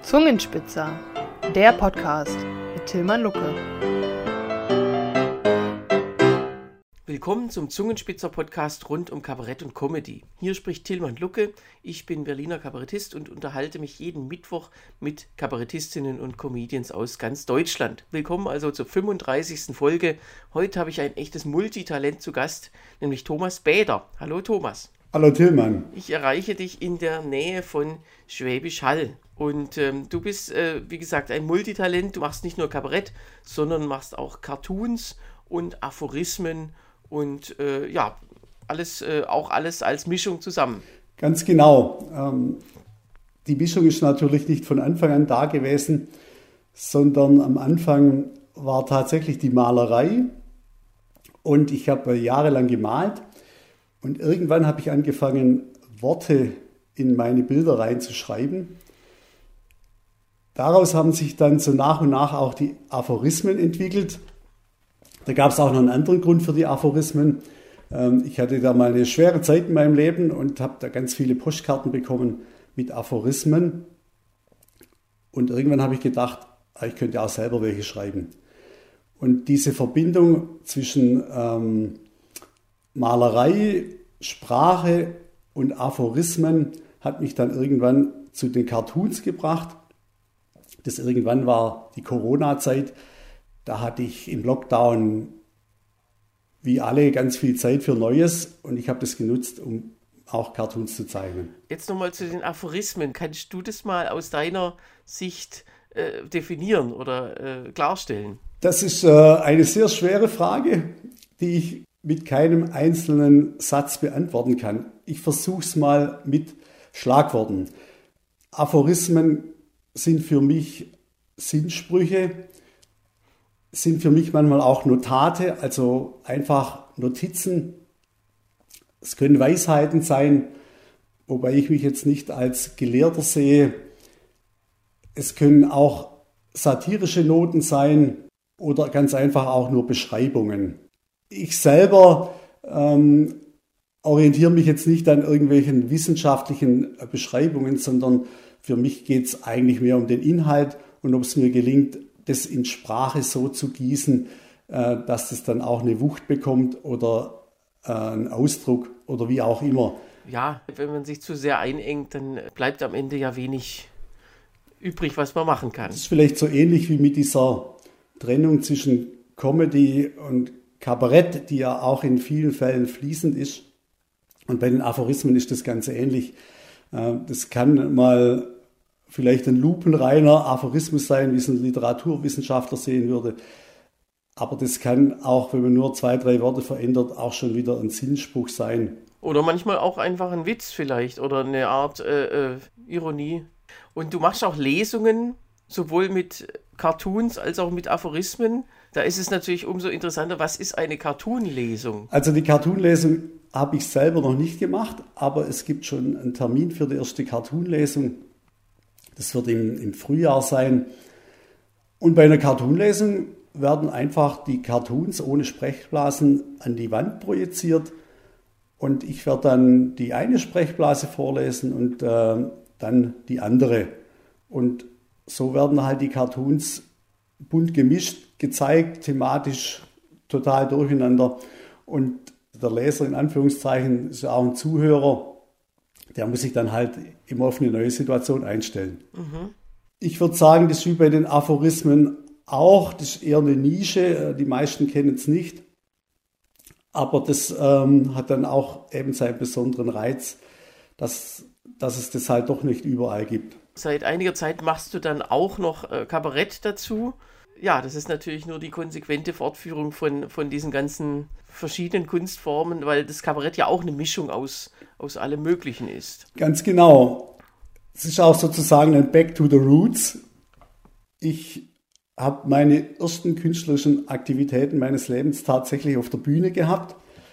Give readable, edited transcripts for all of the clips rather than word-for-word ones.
Zungenspitzer, der Podcast mit Tilman Lucke. Willkommen zum Zungenspitzer-Podcast rund um Kabarett und Comedy. Hier spricht Tilman Lucke, ich bin Berliner Kabarettist und unterhalte mich jeden Mittwoch mit Kabarettistinnen und Comedians aus ganz Deutschland. Willkommen also zur 35. Folge. Heute habe ich ein echtes Multitalent zu Gast, nämlich Thomas Bäder. Hallo Thomas. Hallo Tilman. Ich erreiche dich in der Nähe von Schwäbisch Hall. Und du bist, wie gesagt, ein Multitalent. Du machst nicht nur Kabarett, sondern machst auch Cartoons und Aphorismen und alles als Mischung zusammen. Ganz genau. Die Mischung ist natürlich nicht von Anfang an da gewesen, sondern am Anfang war tatsächlich die Malerei. Und ich habe jahrelang gemalt. Und irgendwann habe ich angefangen, Worte in meine Bilder reinzuschreiben. Daraus haben sich dann so nach und nach auch die Aphorismen entwickelt. Da gab es auch noch einen anderen Grund für die Aphorismen. Ich hatte da mal eine schwere Zeit in meinem Leben und habe da ganz viele Postkarten bekommen mit Aphorismen. Und irgendwann habe ich gedacht, ich könnte auch selber welche schreiben. Und diese Verbindung zwischen Malerei, Sprache und Aphorismen hat mich dann irgendwann zu den Cartoons gebracht. Das irgendwann war die Corona-Zeit. Da hatte ich im Lockdown wie alle ganz viel Zeit für Neues und ich habe das genutzt, um auch Cartoons zu zeichnen. Jetzt nochmal zu den Aphorismen. Kannst du das mal aus deiner Sicht definieren oder klarstellen? Das ist eine sehr schwere Frage, die ich mit keinem einzelnen Satz beantworten kann. Ich versuche es mal mit Schlagworten. Aphorismen sind für mich Sinnsprüche, sind für mich manchmal auch Notate, also einfach Notizen. Es können Weisheiten sein, wobei ich mich jetzt nicht als Gelehrter sehe. Es können auch satirische Noten sein oder ganz einfach auch nur Beschreibungen. Ich selber orientiere mich jetzt nicht an irgendwelchen wissenschaftlichen Beschreibungen, sondern für mich geht es eigentlich mehr um den Inhalt und ob es mir gelingt, das in Sprache so zu gießen, dass es dann auch eine Wucht bekommt oder einen Ausdruck oder wie auch immer. Ja, wenn man sich zu sehr einengt, dann bleibt am Ende ja wenig übrig, was man machen kann. Das ist vielleicht so ähnlich wie mit dieser Trennung zwischen Comedy und Kabarett, die ja auch in vielen Fällen fließend ist. Und bei den Aphorismen ist das ganz ähnlich. Das kann mal vielleicht ein lupenreiner Aphorismus sein, wie es ein Literaturwissenschaftler sehen würde. Aber das kann auch, wenn man nur 2, 3 Worte verändert, auch schon wieder ein Sinnspruch sein. Oder manchmal auch einfach ein Witz vielleicht oder eine Art Ironie. Und du machst auch Lesungen, sowohl mit Cartoons als auch mit Aphorismen. Da ist es natürlich umso interessanter, was ist eine Cartoon-Lesung? Also die Cartoon-Lesung habe ich selber noch nicht gemacht, aber es gibt schon einen Termin für die erste Cartoon-Lesung. Das wird im Frühjahr sein. Und bei einer Cartoon-Lesung werden einfach die Cartoons ohne Sprechblasen an die Wand projiziert. Und ich werde dann die eine Sprechblase vorlesen und dann die andere. Und so werden halt die Cartoons bunt gemischt, gezeigt, thematisch total durcheinander. Und der Leser in Anführungszeichen ist ja auch ein Zuhörer, der muss sich dann halt immer auf eine neue Situation einstellen. Mhm. Ich würde sagen, das ist wie bei den Aphorismen auch, das ist eher eine Nische, die meisten kennen es nicht. Aber das hat dann auch eben seinen besonderen Reiz, dass es das halt doch nicht überall gibt. Seit einiger Zeit machst du dann auch noch Kabarett dazu. Ja, das ist natürlich nur die konsequente Fortführung von diesen ganzen verschiedenen Kunstformen, weil das Kabarett ja auch eine Mischung aus allem Möglichen ist. Ganz genau. Es ist auch sozusagen ein Back to the Roots. Ich habe meine ersten künstlerischen Aktivitäten meines Lebens tatsächlich auf der Bühne gehabt,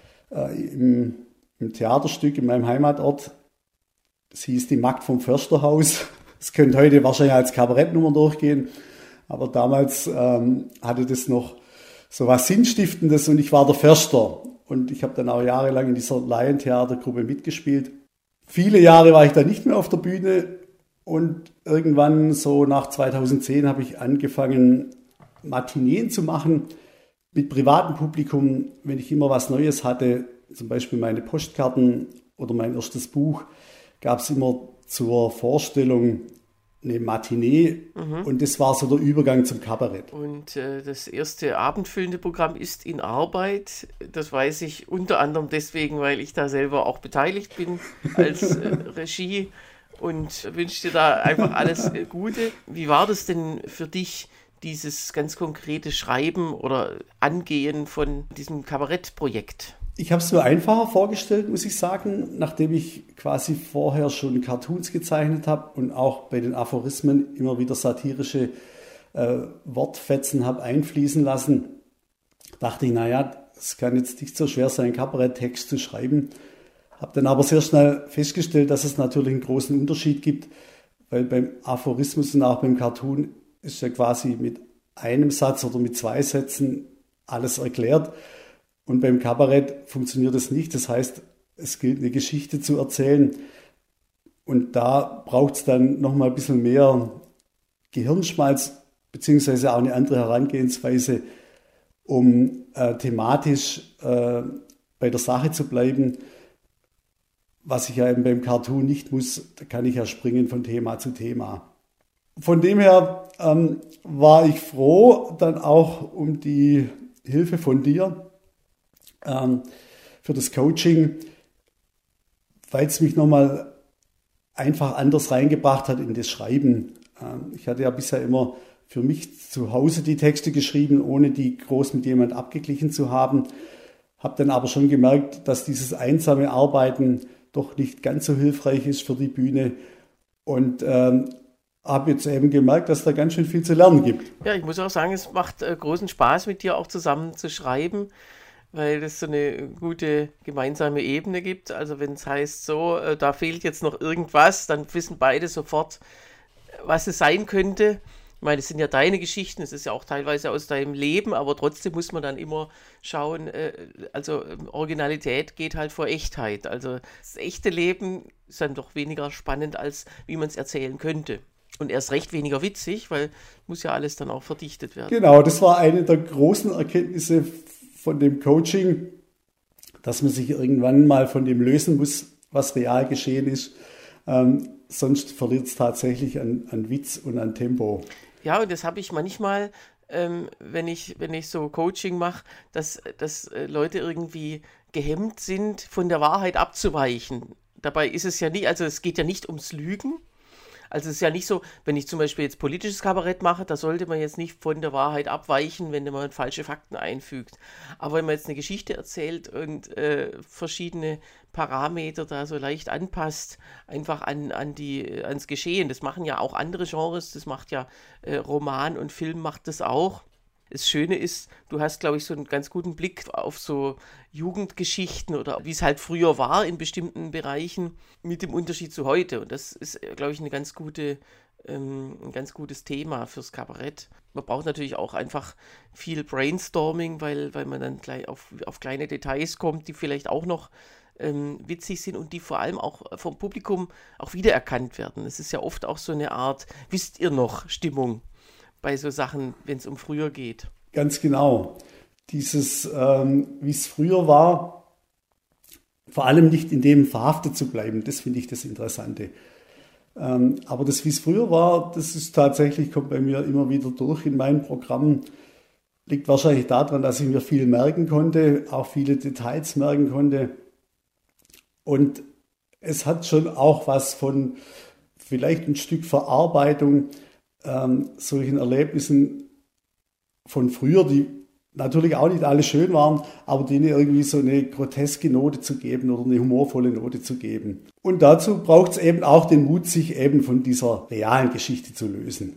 im Theaterstück in meinem Heimatort. Es hieß die Magd vom Försterhaus. Es könnte heute wahrscheinlich als Kabarettnummer durchgehen, aber damals hatte das noch so was Sinnstiftendes und ich war der Förster. Und ich habe dann auch jahrelang in dieser Laientheatergruppe mitgespielt. Viele Jahre war ich dann nicht mehr auf der Bühne Und irgendwann so nach 2010 habe ich angefangen, Matineen zu machen mit privatem Publikum, wenn ich immer was Neues hatte, zum Beispiel meine Postkarten oder mein erstes Buch, gab es immer zur Vorstellung eine Matinee und das war so der Übergang zum Kabarett. Und das erste abendfüllende Programm ist in Arbeit. Das weiß ich unter anderem deswegen, weil ich da selber auch beteiligt bin als Regie und wünsche dir da einfach alles Gute. Wie war das denn für dich, dieses ganz konkrete Schreiben oder Angehen von diesem Kabarettprojekt? Ich habe es mir einfacher vorgestellt, muss ich sagen, nachdem ich quasi vorher schon Cartoons gezeichnet habe und auch bei den Aphorismen immer wieder satirische Wortfetzen habe einfließen lassen, dachte ich, naja, es kann jetzt nicht so schwer sein, Kabaretttext zu schreiben. Habe dann aber sehr schnell festgestellt, dass es natürlich einen großen Unterschied gibt, weil beim Aphorismus und auch beim Cartoon ist ja quasi mit einem Satz oder mit 2 Sätzen alles erklärt. Und beim Kabarett funktioniert das nicht. Das heißt, es gilt, eine Geschichte zu erzählen. Und da braucht es dann nochmal ein bisschen mehr Gehirnschmalz, beziehungsweise auch eine andere Herangehensweise, um thematisch bei der Sache zu bleiben. Was ich ja eben beim Cartoon nicht muss, da kann ich ja springen von Thema zu Thema. Von dem her war ich froh dann auch um die Hilfe von dir für das Coaching, weil es mich nochmal einfach anders reingebracht hat in das Schreiben. Ich hatte ja bisher immer für mich zu Hause die Texte geschrieben, ohne die groß mit jemand abgeglichen zu haben. Habe dann aber schon gemerkt, dass dieses einsame Arbeiten doch nicht ganz so hilfreich ist für die Bühne und habe jetzt eben gemerkt, dass da ganz schön viel zu lernen gibt. Ja, ich muss auch sagen, es macht großen Spaß, mit dir auch zusammen zu schreiben, weil es so eine gute gemeinsame Ebene gibt. Also wenn es heißt so, da fehlt jetzt noch irgendwas, dann wissen beide sofort, was es sein könnte. Ich meine, es sind ja deine Geschichten, es ist ja auch teilweise aus deinem Leben, aber trotzdem muss man dann immer schauen, also Originalität geht halt vor Echtheit. Also das echte Leben ist dann doch weniger spannend, als wie man es erzählen könnte. Und erst recht weniger witzig, weil muss ja alles dann auch verdichtet werden. Genau, das war eine der großen Erkenntnisse von dem Coaching, dass man sich irgendwann mal von dem lösen muss, was real geschehen ist. Sonst verliert es tatsächlich an Witz und an Tempo. Ja, und das habe ich manchmal, wenn ich so Coaching mache, dass Leute irgendwie gehemmt sind, von der Wahrheit abzuweichen. Dabei ist es ja nicht, also es geht ja nicht ums Lügen. Also es ist ja nicht so, wenn ich zum Beispiel jetzt politisches Kabarett mache, da sollte man jetzt nicht von der Wahrheit abweichen, wenn man falsche Fakten einfügt. Aber wenn man jetzt eine Geschichte erzählt und verschiedene Parameter da so leicht anpasst, einfach ans Geschehen, das machen ja auch andere Genres, das macht ja Roman und Film macht das auch. Das Schöne ist, du hast, glaube ich, so einen ganz guten Blick auf so Jugendgeschichten oder wie es halt früher war in bestimmten Bereichen mit dem Unterschied zu heute. Und das ist, glaube ich, ein ganz gutes Thema fürs Kabarett. Man braucht natürlich auch einfach viel Brainstorming, weil man dann gleich auf kleine Details kommt, die vielleicht auch noch witzig sind und die vor allem auch vom Publikum auch wiedererkannt werden. Es ist ja oft auch so eine Art, wisst ihr noch, Stimmung bei so Sachen, wenn es um früher geht. Ganz genau. Dieses, wie es früher war, vor allem nicht in dem verhaftet zu bleiben, das finde ich das Interessante. Aber das, wie es früher war, das ist tatsächlich, kommt bei mir immer wieder durch in meinen Programmen. Liegt wahrscheinlich daran, dass ich mir viel merken konnte, auch viele Details merken konnte. Und es hat schon auch was von vielleicht ein Stück Verarbeitung, solchen Erlebnissen von früher, die natürlich auch nicht alle schön waren, aber denen irgendwie so eine groteske Note zu geben oder eine humorvolle Note zu geben. Und dazu braucht es eben auch den Mut, sich eben von dieser realen Geschichte zu lösen.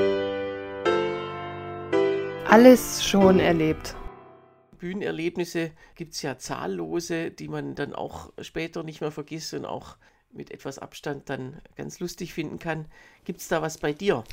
Alles schon erlebt. Bühnenerlebnisse gibt es ja zahllose, die man dann auch später nicht mehr vergisst und auch mit etwas Abstand dann ganz lustig finden kann. Gibt es da was bei dir?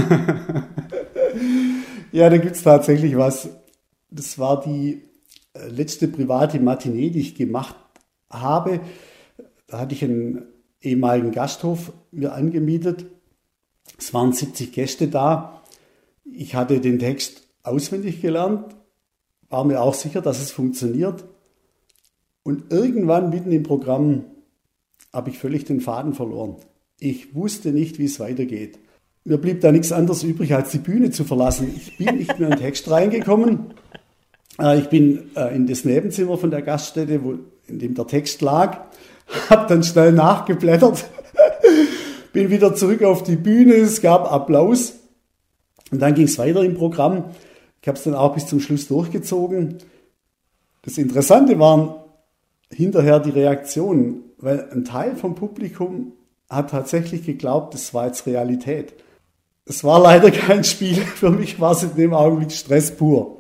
Ja, da gibt es tatsächlich was. Das war die letzte private Matinee, die ich gemacht habe. Da hatte ich einen ehemaligen Gasthof mir angemietet Es waren 70 Gäste da. Ich hatte den Text auswendig gelernt, war mir auch sicher, dass es funktioniert. Und irgendwann mitten im Programm habe ich völlig den Faden verloren. Ich wusste nicht, wie es weitergeht. Mir blieb da nichts anderes übrig, als die Bühne zu verlassen. Ich bin nicht mehr in den Text reingekommen. Ich bin in das Nebenzimmer von der Gaststätte, in dem der Text lag, habe dann schnell nachgeblättert, bin wieder zurück auf die Bühne, es gab Applaus und dann ging es weiter im Programm. Ich habe es dann auch bis zum Schluss durchgezogen. Das Interessante waren hinterher die Reaktionen, weil ein Teil vom Publikum hat tatsächlich geglaubt, das war jetzt Realität. Es war leider kein Spiel, für mich war es in dem Augenblick Stress pur.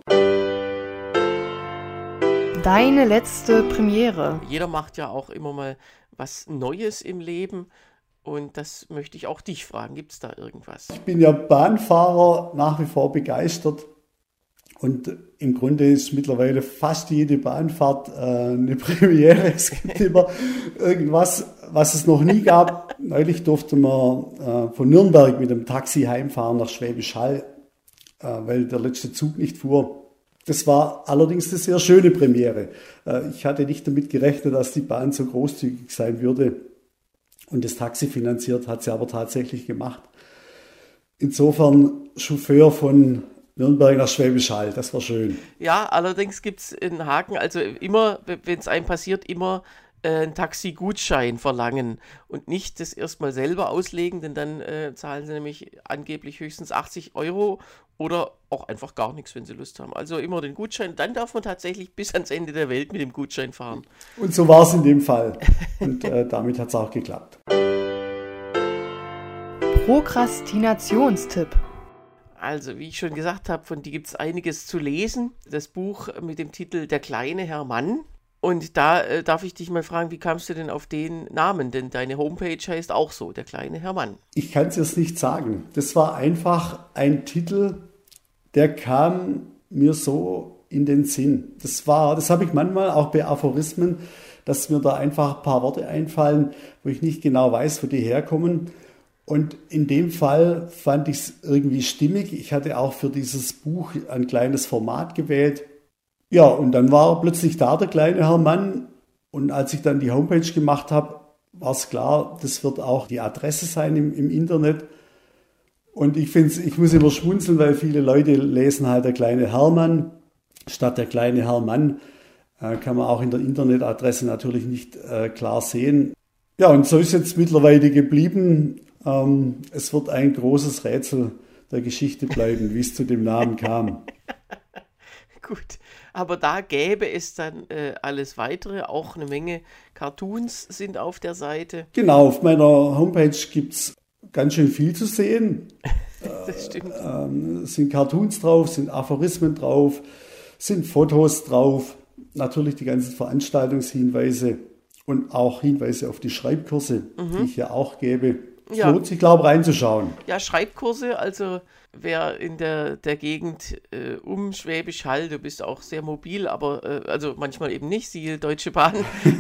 Deine letzte Premiere. Jeder macht ja auch immer mal was Neues im Leben und das möchte ich auch dich fragen. Gibt es da irgendwas? Ich bin ja Bahnfahrer, nach wie vor begeistert und im Grunde ist mittlerweile fast jede Bahnfahrt eine Premiere. Es gibt immer irgendwas, was es noch nie gab. Neulich durften wir von Nürnberg mit dem Taxi heimfahren nach Schwäbisch Hall, weil der letzte Zug nicht fuhr. Das war allerdings eine sehr schöne Premiere. Ich hatte nicht damit gerechnet, dass die Bahn so großzügig sein würde. Und das Taxi finanziert hat sie aber tatsächlich gemacht. Insofern Chauffeur von Nürnberg nach Schwäbisch Hall, das war schön. Ja, allerdings gibt es einen Haken, also immer, wenn es einem passiert, immer einen Taxi-Gutschein verlangen und nicht das erstmal selber auslegen, denn dann zahlen sie nämlich angeblich höchstens 80 € oder auch einfach gar nichts, wenn sie Lust haben. Also immer den Gutschein, dann darf man tatsächlich bis ans Ende der Welt mit dem Gutschein fahren. Und so war es in dem Fall. Und damit hat es auch geklappt. Prokrastinationstipp. Also, wie ich schon gesagt habe, von dir gibt es einiges zu lesen. Das Buch mit dem Titel Der kleine Herr Mann. Und da darf ich dich mal fragen, wie kamst du denn auf den Namen? Denn deine Homepage heißt auch so, Der kleine Herr Mann. Ich kann es jetzt nicht sagen. Das war einfach ein Titel, der kam mir so in den Sinn. Das habe ich manchmal auch bei Aphorismen, dass mir da einfach ein paar Worte einfallen, wo ich nicht genau weiß, wo die herkommen. Und in dem Fall fand ich es irgendwie stimmig. Ich hatte auch für dieses Buch ein kleines Format gewählt. Ja, und dann war plötzlich da der kleine Herr Mann. Und als ich dann die Homepage gemacht habe, war es klar, das wird auch die Adresse sein im Internet. Und ich muss immer schmunzeln, weil viele Leute lesen halt der kleine Hermann statt der kleine Herr Mann. Kann man auch in der Internetadresse natürlich nicht klar sehen. Ja, und so ist jetzt mittlerweile geblieben. Es wird ein großes Rätsel der Geschichte bleiben, wie es zu dem Namen kam. Gut, aber da gäbe es dann alles Weitere, auch eine Menge Cartoons sind auf der Seite. Genau, auf meiner Homepage gibt es ganz schön viel zu sehen. Das stimmt. Sind Cartoons drauf, sind Aphorismen drauf, sind Fotos drauf, natürlich die ganzen Veranstaltungshinweise und auch Hinweise auf die Schreibkurse, die ich ja auch gebe. Es lohnt sich, glaube ich, reinzuschauen. Ja, Schreibkurse, also wer in der Gegend um Schwäbisch Hall, du bist auch sehr mobil, aber also manchmal eben nicht, siehe Deutsche Bahn,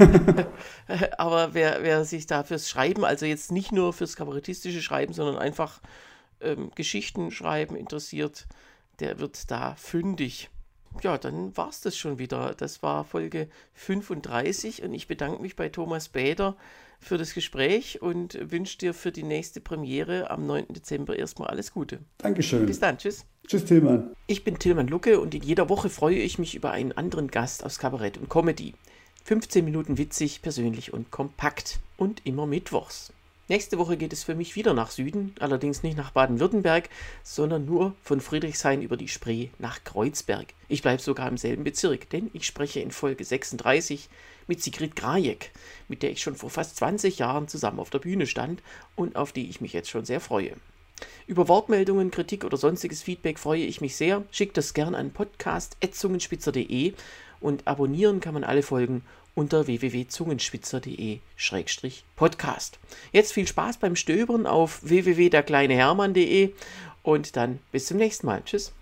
aber wer sich da fürs Schreiben, also jetzt nicht nur fürs kabarettistische Schreiben, sondern einfach Geschichten schreiben interessiert, der wird da fündig. Ja, dann war es das schon wieder. Das war Folge 35 und ich bedanke mich bei Thomas Bäder für das Gespräch und wünsche dir für die nächste Premiere am 9. Dezember erstmal alles Gute. Dankeschön. Bis dann, tschüss. Tschüss, Tillmann. Ich bin Tillmann Lucke und in jeder Woche freue ich mich über einen anderen Gast aus Kabarett und Comedy. 15 Minuten witzig, persönlich und kompakt und immer mittwochs. Nächste Woche geht es für mich wieder nach Süden, allerdings nicht nach Baden-Württemberg, sondern nur von Friedrichshain über die Spree nach Kreuzberg. Ich bleibe sogar im selben Bezirk, denn ich spreche in Folge 36 mit Sigrid Grajek, mit der ich schon vor fast 20 Jahren zusammen auf der Bühne stand und auf die ich mich jetzt schon sehr freue. Über Wortmeldungen, Kritik oder sonstiges Feedback freue ich mich sehr. Schickt das gern an podcast@zungenspitzer.de und abonnieren kann man alle Folgen unter www.zungenspitzer.de/podcast. Jetzt viel Spaß beim Stöbern auf www.derkleinehermann.de und dann bis zum nächsten Mal. Tschüss.